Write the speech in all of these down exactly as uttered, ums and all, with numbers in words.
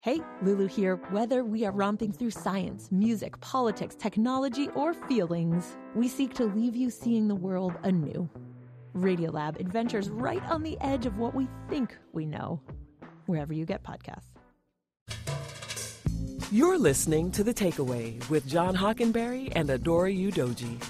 Hey, Lulu here. Whether we are romping through science, music, politics, technology, or feelings, we seek to leave you seeing the world anew. Radiolab adventures right on the edge of what we think we know, wherever you get podcasts. You're listening to The Takeaway with John Hockenberry and Adora Udoji.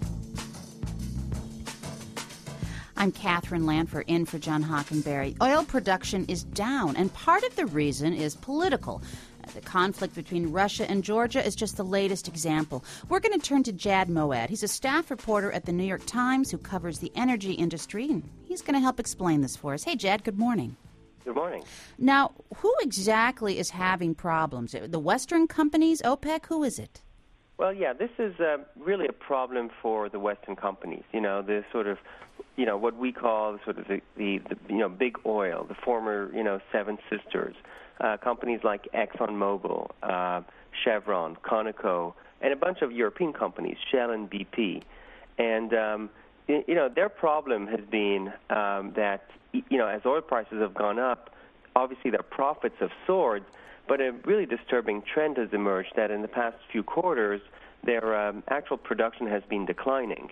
I'm Catherine Lanfer, in for John Hockenberry. Oil production is down, and part of the reason is political. The conflict between Russia and Georgia is just the latest example. We're going to turn to Jad Moad. He's a staff reporter at the New York Times who covers the energy industry, and he's going to help explain this for us. Hey, Jad, good morning. Good morning. Now, who exactly is having problems? The Western companies, OPEC? Who is it? Well, yeah, this is uh, really a problem for the Western companies. You know, the sort of, you know, what we call sort of the, the, the you know, big oil, the former, you know, Seven Sisters, uh, companies like ExxonMobil, uh, Chevron, Conoco, and a bunch of European companies, Shell and B P. And, um, you, you know, their problem has been um, that, you know, as oil prices have gone up, obviously their profits have soared, but a really disturbing trend has emerged that in the past few quarters, their um, actual production has been declining.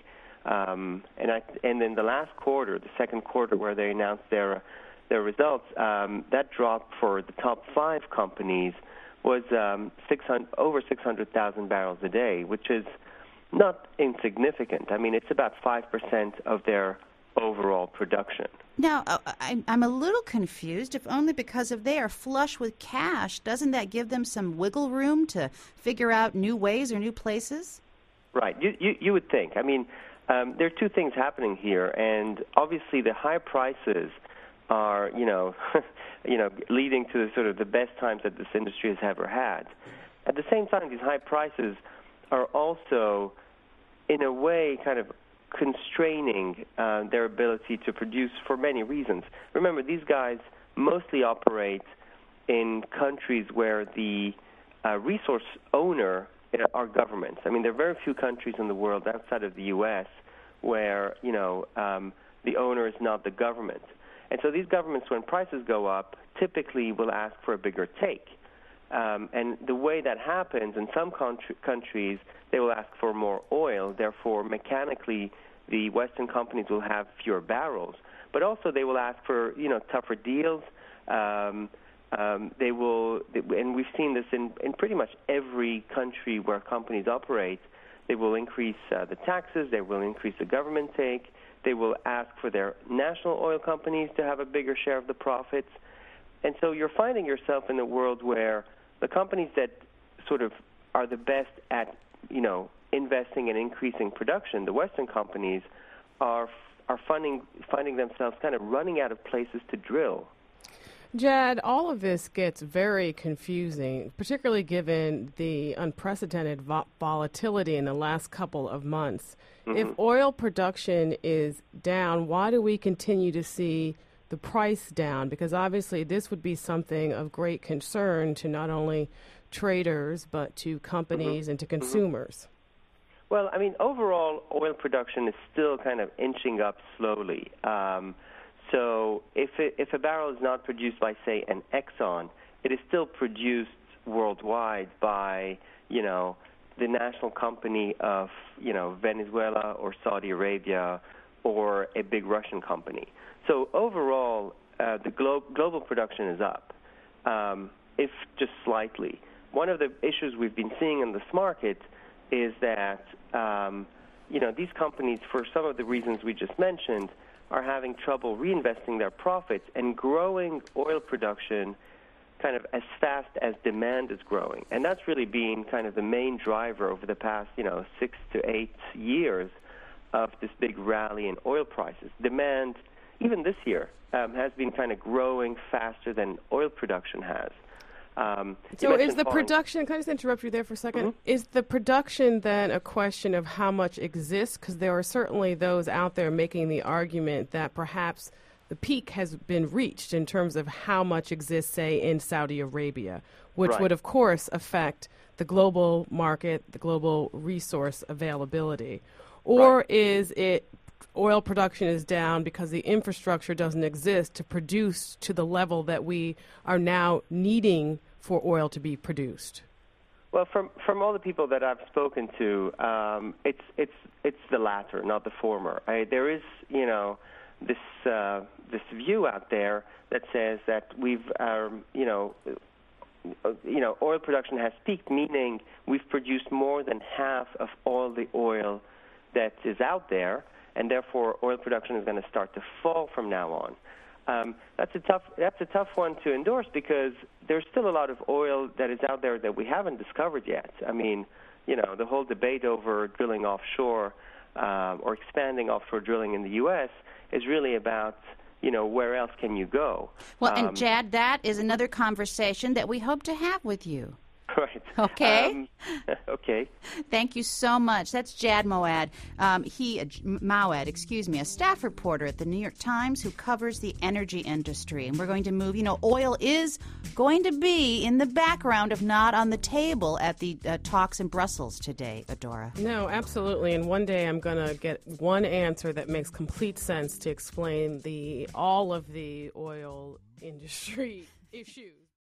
Um, and, I, and in the last quarter, the second quarter where they announced their their results, um, that drop for the top five companies was um, six hundred, over six hundred thousand barrels a day, which is not insignificant. I mean, it's about five percent of their overall production. Now, uh, I, I'm a little confused, if only because if they are flush with cash, doesn't that give them some wiggle room to figure out new ways or new places? Right. You, you, you would think. I mean, um, there are two things happening here, and obviously the high prices are, you know, you know, leading to the, sort of the best times that this industry has ever had. At the same time, these high prices are also, in a way, kind of constraining uh, their ability to produce for many reasons. Remember, these guys mostly operate in countries where the uh, resource owner are governments. I mean, there are very few countries in the world outside of the U S where, you know, um, the owner is not the government. And so these governments, when prices go up, typically will ask for a bigger take. Um, and the way that happens in some country, countries, they will ask for more oil. Therefore, mechanically, the Western companies will have fewer barrels. But also, they will ask for, you know, tougher deals. Um, um, they will, and we've seen this in, in pretty much every country where companies operate. They will increase uh, the taxes. They will increase the government take. They will ask for their national oil companies to have a bigger share of the profits. And so you're finding yourself in a world where the companies that sort of are the best at, you know, investing and increasing production, the Western companies, are are finding finding themselves kind of running out of places to drill. Jad, all of this gets very confusing, particularly given the unprecedented vo- volatility in the last couple of months. Mm-hmm. If oil production is down, why do we continue to see the price down? Because obviously this would be something of great concern to not only traders but to companies mm-hmm. and to consumers. Mm-hmm. Well, I mean, overall, oil production is still kind of inching up slowly. Um, so if it, if a barrel is not produced by, say, an Exxon, it is still produced worldwide by, you know, the national company of, you know, Venezuela or Saudi Arabia or a big Russian company. So overall, uh, the glo- global production is up, um, if just slightly. One of the issues we've been seeing in this market is that, um, you know, these companies, for some of the reasons we just mentioned, are having trouble reinvesting their profits and growing oil production kind of as fast as demand is growing. And that's really been kind of the main driver over the past, you know, six to eight years of this big rally in oil prices. Demand, even this year, um, has been kind of growing faster than oil production has. Um, so is the production, can I just interrupt you there for a second? Mm-hmm. Is the production then a question of how much exists? Because there are certainly those out there making the argument that perhaps the peak has been reached in terms of how much exists, say, in Saudi Arabia, which right. would, of course, affect the global market, the global resource availability. Or right. is it oil production is down because the infrastructure doesn't exist to produce to the level that we are now needing for oil to be produced? Well, from from all the people that I've spoken to, um, it's it's it's the latter, not the former. I, there is, you know, this uh, this view out there that says that we've, um, you know, uh, you know, oil production has peaked, meaning we've produced more than half of all the oil that is out there, and therefore oil production is going to start to fall from now on. Um, that's a tough that's a tough one to endorse because there's still a lot of oil that is out there that we haven't discovered yet. I mean, you know, the whole debate over drilling offshore um, or expanding offshore drilling in the U S is really about, you know, where else can you go? Well, um, and Jad, that is another conversation that we hope to have with you. Right. Okay. Um, okay. Thank you so much. That's Jad Moawad. Um, he, uh, Moawad, excuse me, a staff reporter at the New York Times who covers the energy industry. And we're going to move, you know, oil is going to be in the background, if not on the table, at the uh, talks in Brussels today, Adora. No, absolutely. And one day I'm going to get one answer that makes complete sense to explain the all of the oil industry issues.